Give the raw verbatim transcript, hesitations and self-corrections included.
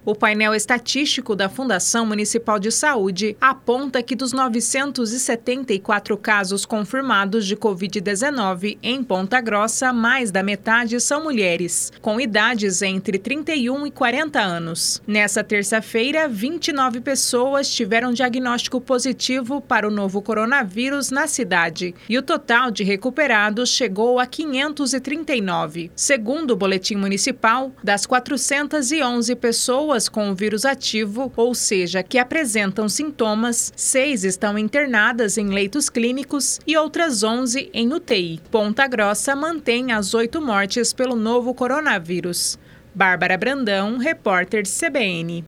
O painel estatístico da Fundação Municipal de Saúde aponta que dos novecentos e setenta e quatro casos confirmados de covid dezenove em Ponta Grossa, mais da metade são mulheres, com idades entre trinta e um e quarenta anos. Nessa terça-feira, vinte e nove pessoas tiveram diagnóstico positivo para o novo coronavírus na cidade e o total de recuperados chegou a quinhentos e trinta e nove. Segundo o boletim municipal, das quatrocentas e onze pessoas com o vírus ativo, ou seja, que apresentam sintomas, seis estão internadas em leitos clínicos e outras onze em U T I. Ponta Grossa mantém as oito mortes pelo novo coronavírus. Bárbara Brandão, repórter C B N.